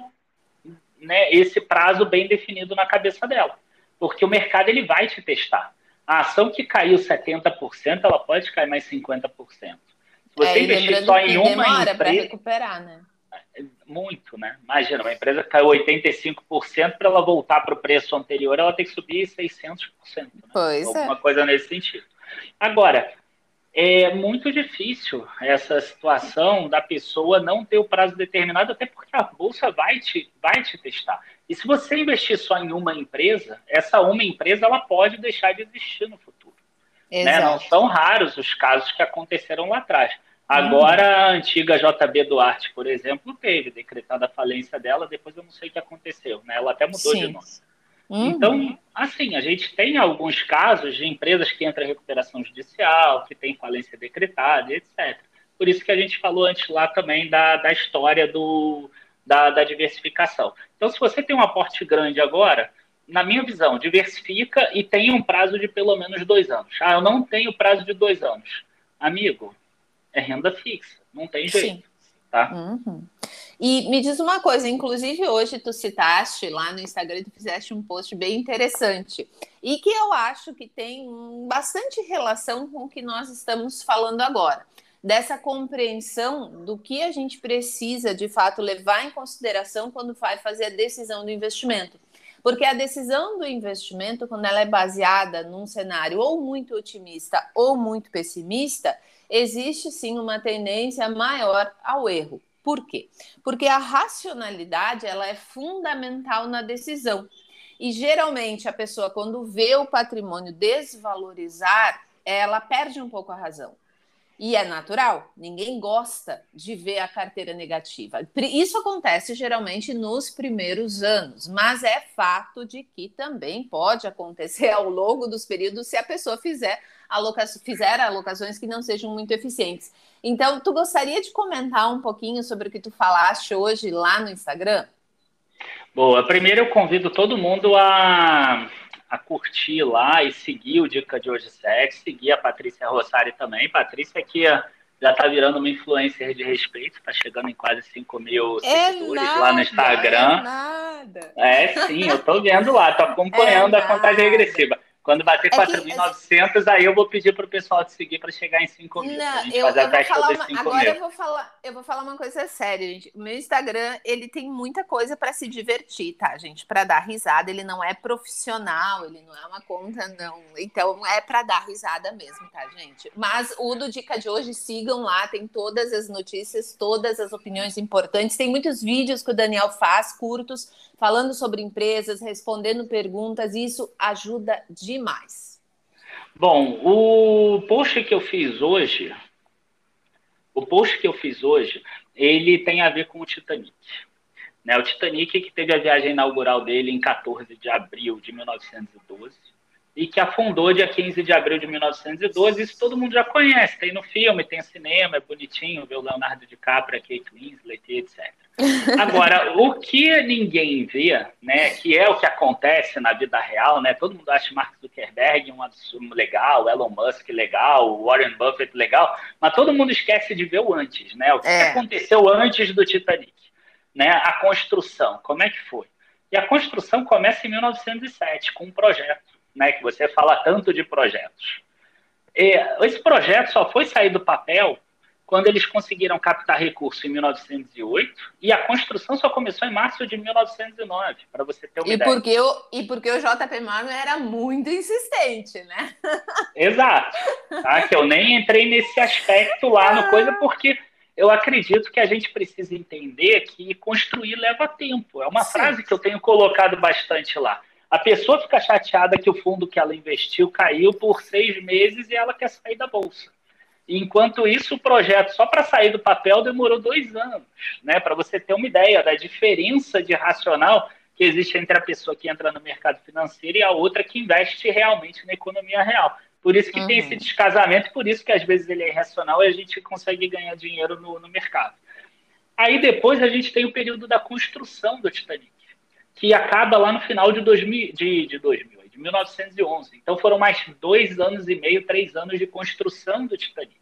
né, esse prazo bem definido na cabeça dela. Porque o mercado ele vai te testar. A ação que caiu setenta por cento, ela pode cair mais cinquenta por cento. Se você É, e investir lembrando só em que uma demora para empresa, recuperar, né? muito, né? Imagina, uma empresa que caiu oitenta e cinco por cento para ela voltar para o preço anterior, ela tem que subir seiscentos por cento, né? Pois Alguma é. coisa nesse sentido. Agora, é muito difícil essa situação da pessoa não ter o prazo determinado, até porque a bolsa vai te, vai te testar. E se você investir só em uma empresa, essa uma empresa ela pode deixar de existir no futuro. Né? Não Exato. são raros os casos que aconteceram lá atrás. Uhum. Agora, a antiga J B Duarte, por exemplo, teve decretada a falência dela, depois eu não sei o que aconteceu. Né? Ela até mudou de Sim. nome. Uhum. Então, assim, a gente tem alguns casos de empresas que entram em recuperação judicial, que tem falência decretada, etcétera. Por isso que a gente falou antes lá também da, da história do, da, da diversificação. Então, se você tem um aporte grande agora, na minha visão, diversifica e tem um prazo de pelo menos dois anos. Ah, eu não tenho prazo de dois anos. Amigo, é renda fixa, não tem jeito. Sim. Tá? Uhum. E me diz uma coisa, inclusive hoje tu citaste lá no Instagram, tu fizeste um post bem interessante e que eu acho que tem bastante relação com o que nós estamos falando agora, dessa compreensão do que a gente precisa de fato levar em consideração quando vai fazer a decisão do investimento. Porque a decisão do investimento, quando ela é baseada num cenário ou muito otimista ou muito pessimista, existe sim uma tendência maior ao erro. Por quê? Porque a racionalidade ela é fundamental na decisão. E geralmente a pessoa, quando vê o patrimônio desvalorizar, ela perde um pouco a razão. E é natural, ninguém gosta de ver a carteira negativa. Isso acontece geralmente nos primeiros anos, mas é fato de que também pode acontecer ao longo dos períodos se a pessoa fizer, aloca... fizer alocações que não sejam muito eficientes. Então, tu gostaria de comentar um pouquinho sobre o que tu falaste hoje lá no Instagram? Boa, primeiro eu convido todo mundo a, a curtir lá e seguir o Dica de Hoje Sexo, seguir a Patrícia Rossari também. Patrícia que já está virando uma influencer de respeito, está chegando em quase cinco mil é seguidores nada, lá no Instagram. É nada. É sim, eu estou vendo lá, estou acompanhando é a contagem regressiva. Quando bater é quatro mil e novecentos, aí eu vou pedir para o pessoal te seguir para chegar em cinco mil. Não, eu, eu vou falar uma, agora eu vou falar, eu vou falar uma coisa séria, gente. O meu Instagram, ele tem muita coisa para se divertir, tá, gente? Para dar risada, ele não é profissional, ele não é uma conta, não. Então é para dar risada mesmo, tá, gente? Mas o do Dica de Hoje, sigam lá, tem todas as notícias, todas as opiniões importantes. Tem muitos vídeos que o Daniel faz, curtos, falando sobre empresas, respondendo perguntas, e isso ajuda demais. Bom, o post que eu fiz hoje, o post que eu fiz hoje, ele tem a ver com o Titanic. Né? O Titanic que teve a viagem inaugural dele em quatorze de abril de mil novecentos e doze e que afundou dia quinze de abril de mil novecentos e doze. Isso todo mundo já conhece, tem no filme, tem no cinema, é bonitinho ver o Leonardo DiCaprio, a Kate Winslet, etcétera. Agora, o que ninguém vê, né, que é o que acontece na vida real, né, todo mundo acha Mark Zuckerberg um absurdo legal, Elon Musk legal, Warren Buffett legal, mas todo mundo esquece de ver o antes, né, o que, é. que aconteceu antes do Titanic, né, a construção, como é que foi? E a construção começa em mil novecentos e sete, com um projeto, né, que você fala tanto de projetos. E esse projeto só foi sair do papel quando eles conseguiram captar recurso em mil novecentos e oito, e a construção só começou em março de mil novecentos e nove, para você ter uma e ideia. Porque o, e porque o J P Morgan era muito insistente, né? Exato. Tá? Que eu nem entrei nesse aspecto lá no coisa, porque eu acredito que a gente precisa entender que construir leva tempo. É uma Sim. frase que eu tenho colocado bastante lá. A pessoa fica chateada que o fundo que ela investiu caiu por seis meses e ela quer sair da bolsa. Enquanto isso, o projeto, só para sair do papel, demorou dois anos, né? Para você ter uma ideia da diferença de racional que existe entre a pessoa que entra no mercado financeiro e a outra que investe realmente na economia real. Por isso que uhum. tem esse descasamento, por isso que às vezes ele é irracional e a gente consegue ganhar dinheiro no, no mercado. Aí depois a gente tem o período da construção do Titanic, que acaba lá no final de, dois mil, de, de dois mil, de mil novecentos e onze. Então foram mais dois anos e meio, três anos de construção do Titanic.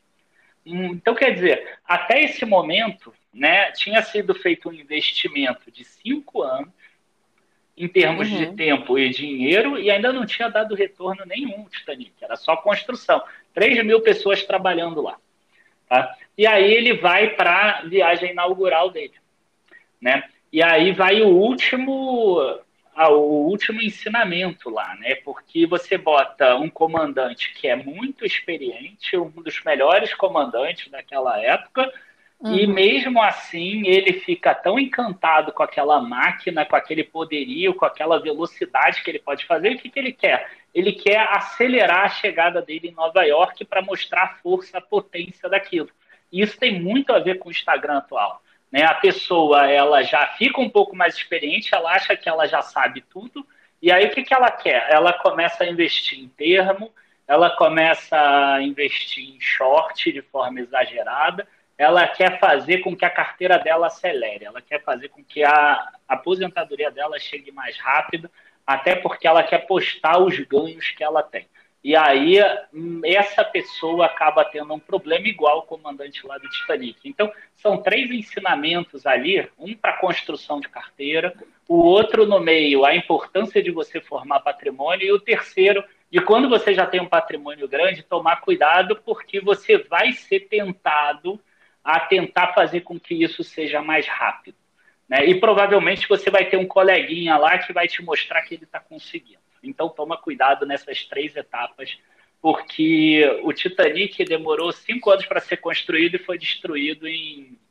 Então, quer dizer, até esse momento, né, tinha sido feito um investimento de cinco anos, em termos uhum. de tempo e dinheiro, e ainda não tinha dado retorno nenhum o Titanic, era só construção. três mil pessoas trabalhando lá. Tá? E aí ele vai para a viagem inaugural dele. Né? E aí vai o último, ah, o último ensinamento lá, né? Porque você bota um comandante que é muito experiente, um dos melhores comandantes daquela época, uhum. e mesmo assim ele fica tão encantado com aquela máquina, com aquele poderio, com aquela velocidade que ele pode fazer. O que, que ele quer? Ele quer acelerar a chegada dele em Nova York para mostrar a força, a potência daquilo. E isso tem muito a ver com o Instagram atual. Né, a pessoa ela já fica um pouco mais experiente, ela acha que ela já sabe tudo, e aí o que, que ela quer? Ela começa a investir em termo, ela começa a investir em short de forma exagerada, ela quer fazer com que a carteira dela acelere, ela quer fazer com que a aposentadoria dela chegue mais rápido, até porque ela quer postar os ganhos que ela tem. E aí, essa pessoa acaba tendo um problema igual o comandante lá do Titanic. Então, são três ensinamentos ali, um para a construção de carteira, o outro no meio, a importância de você formar patrimônio, e o terceiro, de quando você já tem um patrimônio grande, tomar cuidado, porque você vai ser tentado a tentar fazer com que isso seja mais rápido. Né? E provavelmente você vai ter um coleguinha lá que vai te mostrar que ele está conseguindo. Então, toma cuidado nessas três etapas, porque o Titanic demorou cinco anos para ser construído e foi destruído em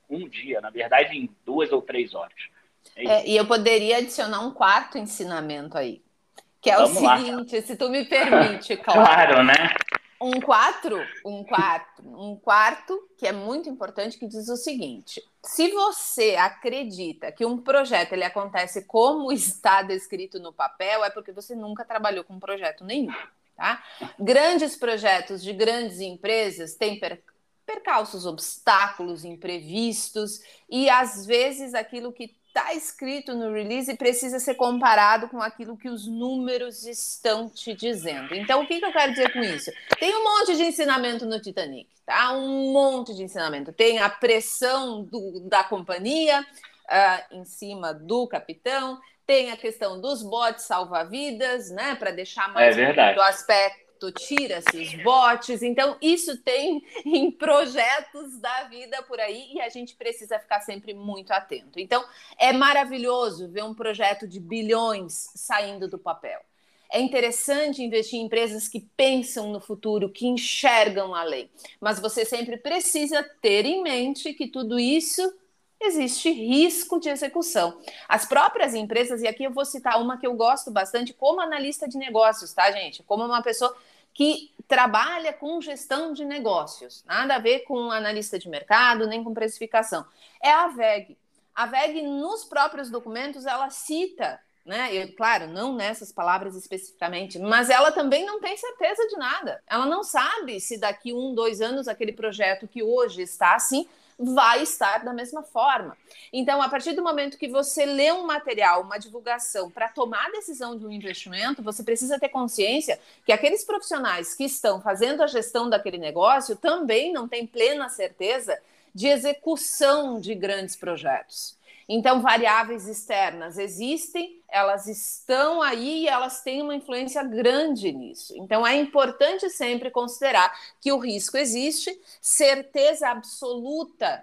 um dia, na verdade, em duas ou três horas. É É, e eu poderia adicionar um quarto ensinamento aí, que é o Vamos lá. seguinte, se tu me permite, claro. Claro, né? Um quatro, um quarto, um quarto que é muito importante, que diz o seguinte: se você acredita que um projeto ele acontece como está descrito no papel, é porque você nunca trabalhou com projeto nenhum, tá? Grandes projetos de grandes empresas têm per percalços, obstáculos, imprevistos, e às vezes aquilo que está escrito no release precisa ser comparado com aquilo que os números estão te dizendo. Então, o que, que eu quero dizer com isso? Tem um monte de ensinamento no Titanic, tá? Um monte de ensinamento. Tem a pressão do, da companhia uh, em cima do capitão, tem a questão dos botes salva-vidas, né? Para deixar mais É bonito o verdade. aspecto, tira-se os botes. Então, isso tem em projetos da vida por aí e a gente precisa ficar sempre muito atento. Então, é maravilhoso ver um projeto de bilhões saindo do papel. É interessante investir em empresas que pensam no futuro, que enxergam além. Mas você sempre precisa ter em mente que tudo isso existe risco de execução. As próprias empresas, e aqui eu vou citar uma que eu gosto bastante como analista de negócios, tá, gente? Como uma pessoa que trabalha com gestão de negócios. Nada a ver com analista de mercado, nem com precificação. É a V E G. A V E G, nos próprios documentos, ela cita, né? Eu, claro, não nessas palavras especificamente, mas ela também não tem certeza de nada. Ela não sabe se daqui um, dois anos aquele projeto que hoje está assim vai estar da mesma forma. Então, a partir do momento que você lê um material, uma divulgação para tomar a decisão de um investimento, você precisa ter consciência que aqueles profissionais que estão fazendo a gestão daquele negócio também não têm plena certeza de execução de grandes projetos. Então, variáveis externas existem, elas estão aí e elas têm uma influência grande nisso. Então, é importante sempre considerar que o risco existe, certeza absoluta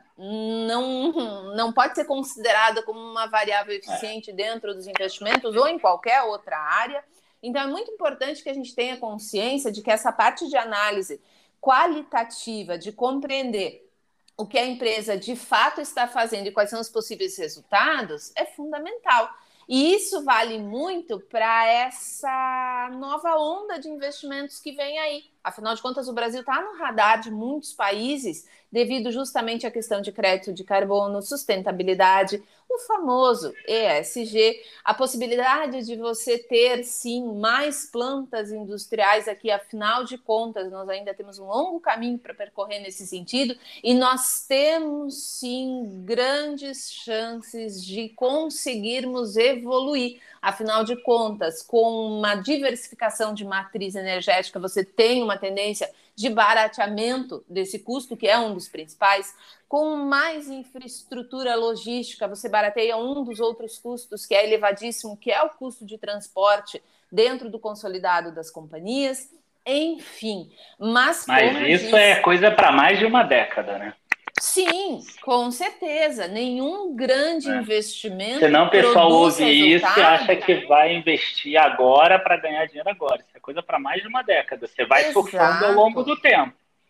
não, não pode ser considerada como uma variável eficiente dentro dos investimentos ou em qualquer outra área. Então, é muito importante que a gente tenha consciência de que essa parte de análise qualitativa, de compreender o que a empresa de fato está fazendo e quais são os possíveis resultados, é fundamental. E isso vale muito para essa nova onda de investimentos que vem aí. Afinal de contas, o Brasil está no radar de muitos países devido justamente à questão de crédito de carbono, sustentabilidade, o famoso E S G, a possibilidade de você ter, sim, mais plantas industriais aqui. Afinal de contas, nós ainda temos um longo caminho para percorrer nesse sentido e nós temos, sim, grandes chances de conseguirmos evoluir. Afinal de contas, com uma diversificação de matriz energética, você tem uma tendência de barateamento desse custo, que é um dos principais. Com mais infraestrutura logística, você barateia um dos outros custos, que é elevadíssimo, que é o custo de transporte dentro do consolidado das companhias. Enfim, mas... Mas isso disse... é coisa para mais de uma década, né? Sim, com certeza. Nenhum grande é. investimento. Senão o pessoal ouve isso e acha que vai investir agora para ganhar dinheiro agora. Isso é coisa para mais de uma década. Você vai Exato. surfando ao longo do tempo.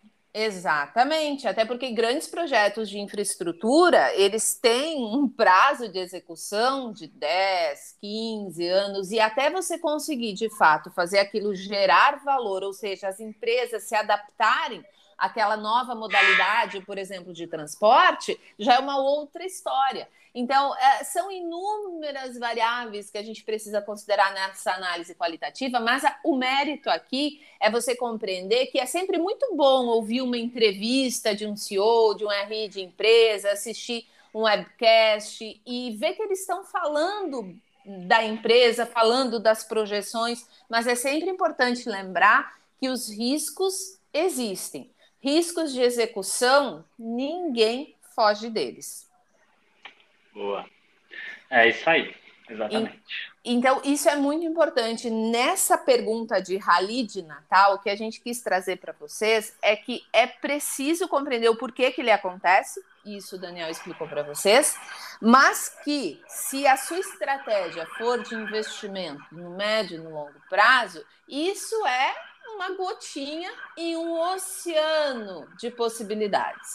Exatamente, até porque grandes projetos de infraestrutura, eles têm um prazo de execução de dez, quinze anos, e até você conseguir, de fato, fazer aquilo gerar valor, ou seja, as empresas se adaptarem àquela nova modalidade, por exemplo, de transporte, já é uma outra história. Então, é, são inúmeras variáveis que a gente precisa considerar nessa análise qualitativa, mas a, o mérito aqui é você compreender que é sempre muito bom ouvir uma entrevista de um C E O, de um R I de empresa, assistir um webcast e ver que eles estão falando da empresa, falando das projeções, mas é sempre importante lembrar que os riscos existem. Riscos de execução, ninguém foge deles. Boa. É isso aí, exatamente. E, então, isso é muito importante. Nessa pergunta de rally de Natal, o que a gente quis trazer para vocês é que é preciso compreender o porquê que ele acontece, isso o Daniel explicou para vocês, mas que se a sua estratégia for de investimento no médio e no longo prazo, isso é uma gotinha em um oceano de possibilidades.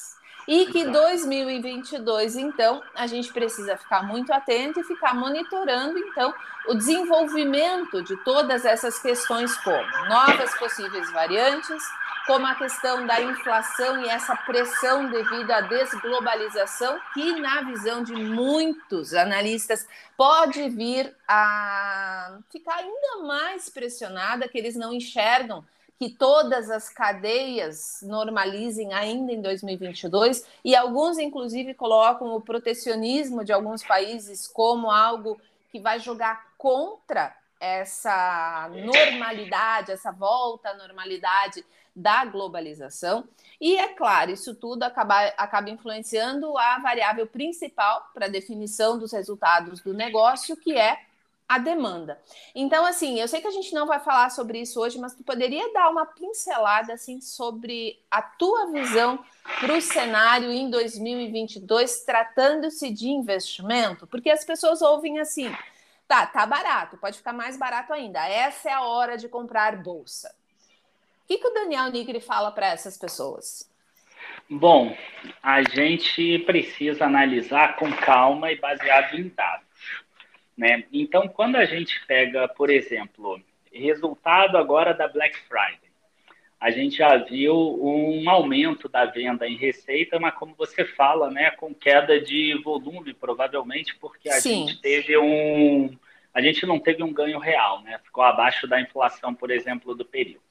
E que dois mil e vinte e dois, então, a gente precisa ficar muito atento e ficar monitorando, então, o desenvolvimento de todas essas questões, como novas possíveis variantes, como a questão da inflação e essa pressão devido à desglobalização, que, na visão de muitos analistas, pode vir a ficar ainda mais pressionada, que eles não enxergam que todas as cadeias normalizem ainda em dois mil e vinte e dois, e alguns, inclusive, colocam o protecionismo de alguns países como algo que vai jogar contra essa normalidade, essa volta à normalidade da globalização. E, é claro, isso tudo acaba, acaba influenciando a variável principal para a definição dos resultados do negócio, que é a demanda. Então, assim, eu sei que a gente não vai falar sobre isso hoje, mas tu poderia dar uma pincelada, assim, sobre a tua visão para o cenário em dois mil e vinte e dois, tratando-se de investimento? Porque as pessoas ouvem assim, tá, tá barato, pode ficar mais barato ainda, essa é a hora de comprar bolsa. O que, que o Daniel Nigri fala para essas pessoas? Bom, a gente precisa analisar com calma e baseado em dados. Né? Então, quando a gente pega, por exemplo, resultado agora da Black Friday, a gente já viu um aumento da venda em receita, mas como você fala, né, com queda de volume, provavelmente, porque a Sim. gente teve um, a gente não teve um ganho real, né? Ficou abaixo da inflação, por exemplo, do período.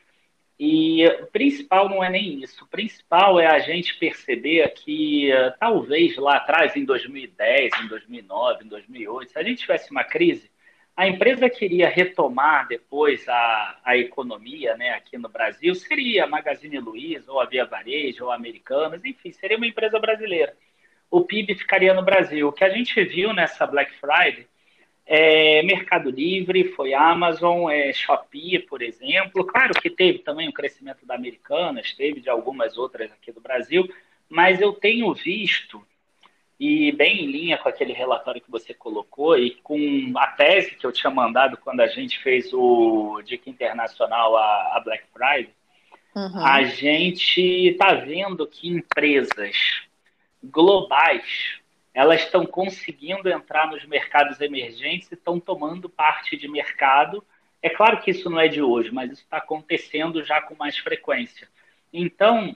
E o principal não é nem isso. O principal é a gente perceber que, uh, talvez lá atrás, em dois mil e dez, em dois mil e nove, em dois mil e oito, se a gente tivesse uma crise, a empresa que iria retomar depois a, a economia, né, aqui no Brasil seria a Magazine Luiza, ou a Via Varejo, ou a Americanas, enfim, seria uma empresa brasileira. O P I B ficaria no Brasil. O que a gente viu nessa Black Friday é Mercado Livre, foi Amazon, é Shopee, por exemplo. Claro que teve também o crescimento da Americanas, teve de algumas outras aqui do Brasil, mas eu tenho visto, e bem em linha com aquele relatório que você colocou, e com a tese que eu tinha mandado quando a gente fez o Dica Internacional, a, a Black Friday, uhum. A gente está vendo que empresas globais, elas estão conseguindo entrar nos mercados emergentes e estão tomando parte de mercado. É claro que isso não é de hoje, mas isso está acontecendo já com mais frequência. Então,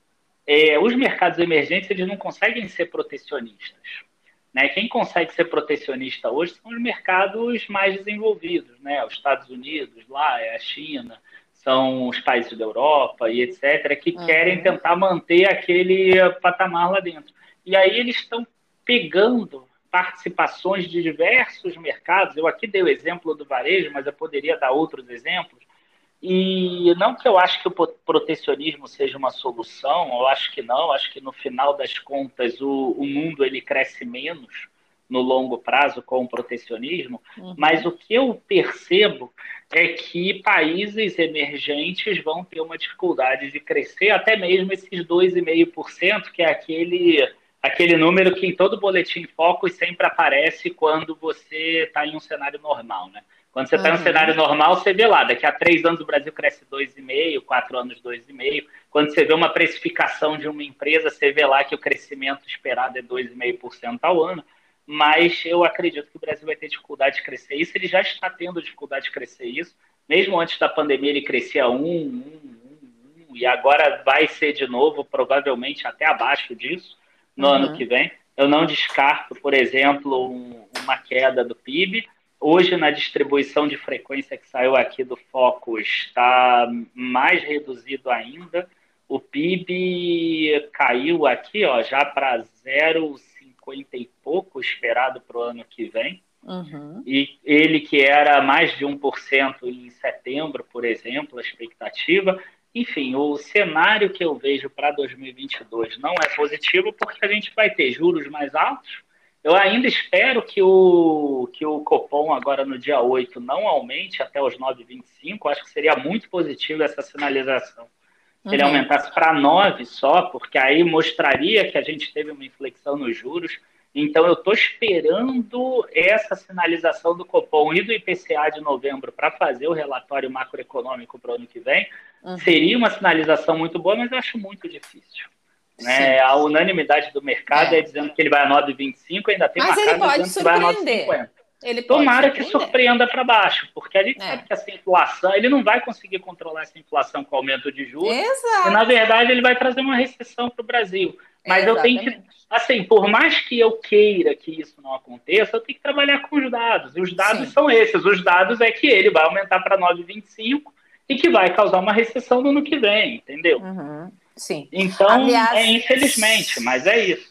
é, os mercados emergentes, eles não conseguem ser protecionistas. Né? Quem consegue ser protecionista hoje são os mercados mais desenvolvidos, né? Os Estados Unidos, lá é a China, são os países da Europa e etcétera, que uhum. querem tentar manter aquele patamar lá dentro. E aí eles estão pegando participações de diversos mercados. Eu aqui dei o exemplo do varejo, mas eu poderia dar outros exemplos. E não que eu acho que o protecionismo seja uma solução, eu acho que não, eu acho que no final das contas o, o mundo ele cresce menos no longo prazo com o protecionismo, uhum. mas o que eu percebo é que países emergentes vão ter uma dificuldade de crescer, até mesmo esses dois vírgula cinco por cento, que é aquele, aquele número que em todo boletim Focus sempre aparece quando você está em um cenário normal, né? Quando você está uhum. em um cenário normal, você vê lá, daqui a três anos o Brasil cresce dois vírgula cinco por cento, quatro anos dois vírgula cinco por cento. Quando você vê uma precificação de uma empresa, você vê lá que o crescimento esperado é dois vírgula cinco por cento ao ano. Mas eu acredito que o Brasil vai ter dificuldade de crescer isso. Ele já está tendo dificuldade de crescer isso. Mesmo antes da pandemia, ele crescia um, um, um, um, e agora vai ser de novo, provavelmente até abaixo disso, no uhum. ano que vem. Eu não descarto, por exemplo, um, uma queda do P I B. Hoje, na distribuição de frequência que saiu aqui do Focus, está mais reduzido ainda. O P I B caiu aqui ó, já para zero vírgula cinquenta e pouco, esperado para o ano que vem. Uhum. E ele que era mais de um por cento em setembro, por exemplo, a expectativa. Enfim, o cenário que eu vejo para dois mil e vinte e dois não é positivo, porque a gente vai ter juros mais altos. Eu ainda espero que o, que o Copom, agora no dia oito, não aumente até os nove vírgula vinte e cinco. Acho que seria muito positivo essa sinalização. Se uhum. ele aumentasse para nove só, porque aí mostraria que a gente teve uma inflexão nos juros. Então, eu estou esperando essa sinalização do Copom e do I P C A de novembro para fazer o relatório macroeconômico para o ano que vem. Uhum. Seria uma sinalização muito boa, mas eu acho muito difícil. Né? Sim. A unanimidade do mercado é, é dizendo que ele vai a nove vírgula vinte e cinco, ainda tem Mas uma ele casa pode dizendo que vai a nove vírgula surpreender. cinquenta. Ele pode Tomara que surpreender. surpreenda para baixo, porque a gente É. sabe que essa inflação, ele não vai conseguir controlar essa inflação com o aumento de juros, Exato. e na verdade ele vai trazer uma recessão para o Brasil. Mas Exatamente. eu tenho que, assim, por mais que eu queira que isso não aconteça, eu tenho que trabalhar com os dados. E os dados Sim. são esses. Os dados é que ele vai aumentar para nove vírgula vinte e cinco e que vai causar uma recessão no ano que vem, entendeu? Uhum. Sim. Então, Aliás, é infelizmente, mas é isso.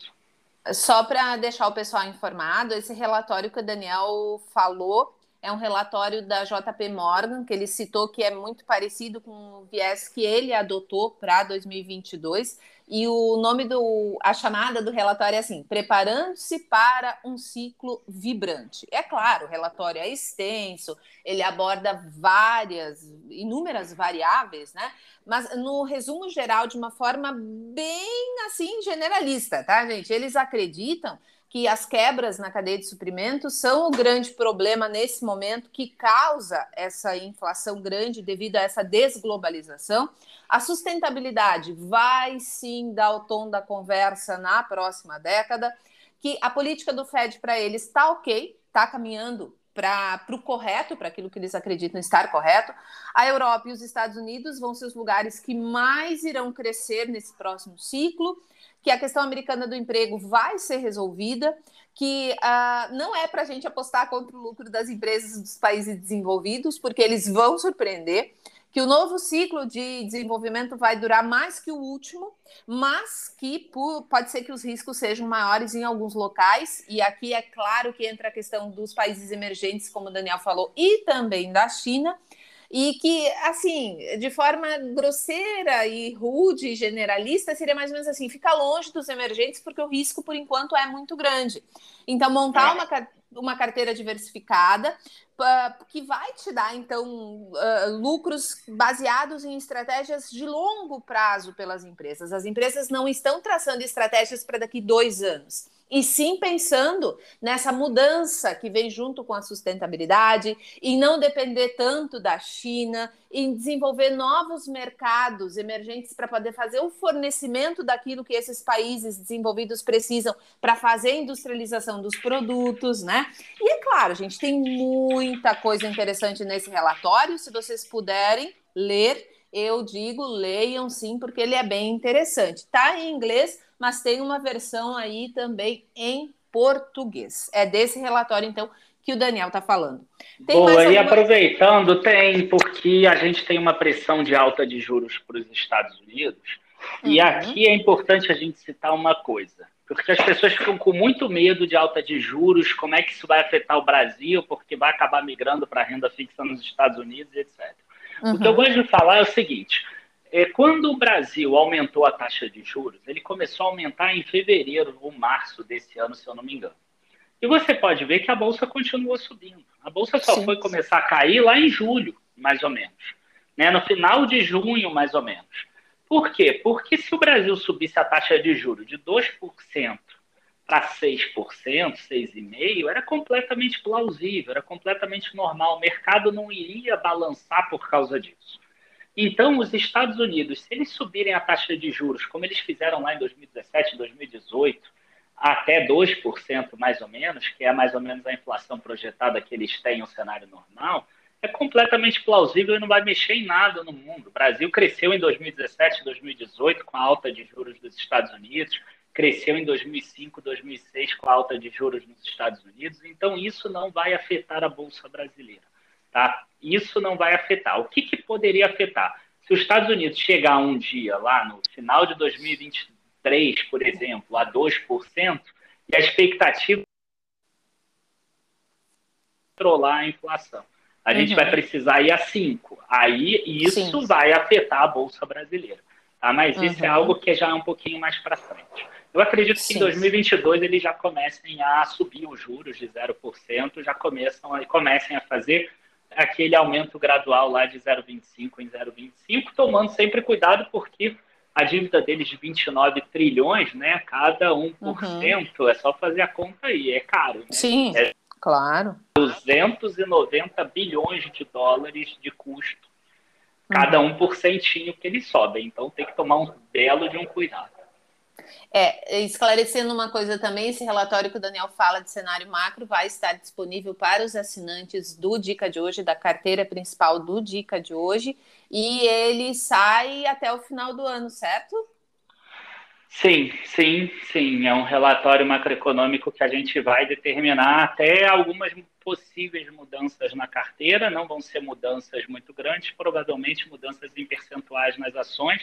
Só para deixar o pessoal informado, esse relatório que o Daniel falou é um relatório da J P Morgan, que ele citou que é muito parecido com o viés que ele adotou para dois mil e vinte e dois. E o nome do, a chamada do relatório é assim: preparando-se para um ciclo vibrante. É claro, o relatório é extenso, ele aborda várias, inúmeras variáveis, né? Mas no resumo geral, de uma forma bem assim generalista, tá, gente? Eles acreditam que as quebras na cadeia de suprimentos são o grande problema nesse momento que causa essa inflação grande devido a essa desglobalização. A sustentabilidade vai sim dar o tom da conversa na próxima década, que a política do Fed para eles está ok, está caminhando para o correto, para aquilo que eles acreditam estar correto. A Europa e os Estados Unidos vão ser os lugares que mais irão crescer nesse próximo ciclo, que a questão americana do emprego vai ser resolvida, que uh, não é para a gente apostar contra o lucro das empresas dos países desenvolvidos, porque eles vão surpreender, que o novo ciclo de desenvolvimento vai durar mais que o último, mas que por, pode ser que os riscos sejam maiores em alguns locais, e aqui é claro que entra a questão dos países emergentes, como o Daniel falou, e também da China, e que, assim, de forma grosseira e rude e generalista, seria mais ou menos assim: fica longe dos emergentes porque o risco, por enquanto, é muito grande. Então, montar uma, uma carteira diversificada uh, que vai te dar, então, uh, lucros baseados em estratégias de longo prazo pelas empresas. As empresas não estão traçando estratégias para daqui dois anos. E sim pensando nessa mudança que vem junto com a sustentabilidade, em não depender tanto da China, em desenvolver novos mercados emergentes para poder fazer o fornecimento daquilo que esses países desenvolvidos precisam para fazer a industrialização dos produtos, né? E é claro, gente, tem muita coisa interessante nesse relatório. Se vocês puderem ler, eu digo, leiam sim, porque ele é bem interessante. Tá em inglês, mas tem uma versão aí também em português. É desse relatório, então, que o Daniel está falando. Tem Boa, mais alguma... e aproveitando, tem, porque a gente tem uma pressão de alta de juros para os Estados Unidos, uhum. E aqui é importante a gente citar uma coisa, porque as pessoas ficam com muito medo de alta de juros, como é que isso vai afetar o Brasil, porque vai acabar migrando para a renda fixa nos Estados Unidos, etcétera. Uhum. O que eu gosto de falar é o seguinte: é, quando o Brasil aumentou a taxa de juros, ele começou a aumentar em fevereiro ou março desse ano, se eu não me engano. E você pode ver que a Bolsa continuou subindo. A Bolsa só Sim. foi começar a cair lá em julho, mais ou menos. Né? No final de junho, mais ou menos. Por quê? Porque se o Brasil subisse a taxa de juros de dois por cento para seis por cento, seis vírgula cinco por cento, era completamente plausível, era completamente normal. O mercado não iria balançar por causa disso. Então, os Estados Unidos, se eles subirem a taxa de juros, como eles fizeram lá em dois mil e dezessete, dois mil e dezoito, até dois por cento mais ou menos, que é mais ou menos a inflação projetada que eles têm no cenário normal, é completamente plausível e não vai mexer em nada no mundo. O Brasil cresceu em dois mil e dezessete, dois mil e dezoito com a alta de juros dos Estados Unidos, cresceu em dois mil e cinco, dois mil e seis com a alta de juros nos Estados Unidos, então isso não vai afetar a Bolsa brasileira. Tá? Isso não vai afetar. O que, que poderia afetar? Se os Estados Unidos chegar um dia lá no final de dois mil e vinte e três, por exemplo, a dois por cento, e a expectativa é controlar a inflação. A gente uhum. vai precisar ir a cinco. Aí isso Sim. vai afetar a Bolsa brasileira. Tá? Mas uhum. isso é algo que já é um pouquinho mais para frente. Eu acredito que Sim. em dois mil e vinte e dois eles já comecem a subir os juros de zero por cento, já começam a, comecem a fazer aquele aumento gradual lá de zero vírgula vinte e cinco em zero vírgula vinte e cinco, tomando sempre cuidado, porque a dívida deles de vinte e nove trilhões, né, cada um por cento, uhum. é só fazer a conta aí, é caro. Né? Sim, é claro. duzentos e noventa bilhões de dólares de custo, cada uhum. um por centinho que eles sobem, então tem que tomar um belo de um cuidado. É, esclarecendo uma coisa também, esse relatório que o Daniel fala de cenário macro vai estar disponível para os assinantes do Dica de Hoje, da carteira principal do Dica de Hoje, e ele sai até o final do ano, certo? Sim, sim, sim. É um relatório macroeconômico que a gente vai determinar até algumas possíveis mudanças na carteira. Não vão ser mudanças muito grandes, provavelmente mudanças em percentuais nas ações,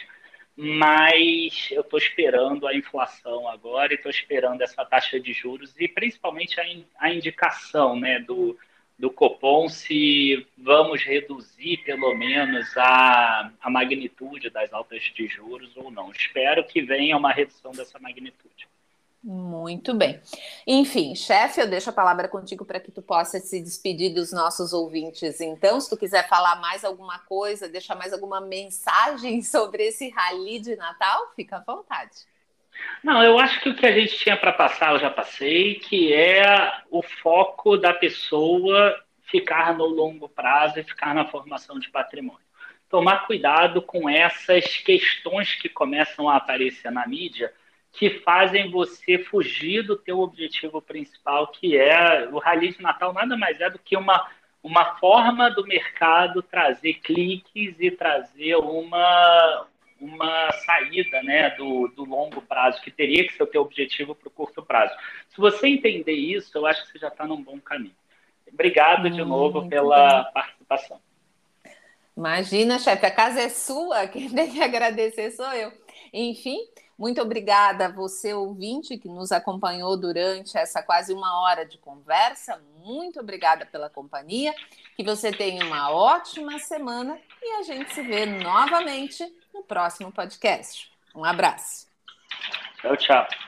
mas eu estou esperando a inflação agora e estou esperando essa taxa de juros e principalmente a, in, a indicação, né, do, do Copom se vamos reduzir pelo menos a, a magnitude das altas de juros ou não. Espero que venha uma redução dessa magnitude. Muito bem. Enfim, chefe, eu deixo a palavra contigo para que tu possa se despedir dos nossos ouvintes. Então, se tu quiser falar mais alguma coisa, deixar mais alguma mensagem sobre esse rally de Natal, fica à vontade. Não, eu acho que o que a gente tinha para passar, eu já passei, que é o foco da pessoa ficar no longo prazo e ficar na formação de patrimônio. Tomar cuidado com essas questões que começam a aparecer na mídia, que fazem você fugir do teu objetivo principal, que é o Rally de Natal nada mais é do que uma, uma forma do mercado trazer cliques e trazer uma, uma saída, né, do, do longo prazo, que teria que ser o teu objetivo para o curto prazo. Se você entender isso, eu acho que você já está num bom caminho. Obrigado de novo Muito pela bem. participação. Imagina, chefe, a casa é sua, quem tem que agradecer sou eu. Enfim, muito obrigada a você, ouvinte, que nos acompanhou durante essa quase uma hora de conversa. Muito obrigada pela companhia. Que você tenha uma ótima semana e a gente se vê novamente no próximo podcast. Um abraço. Tchau, tchau.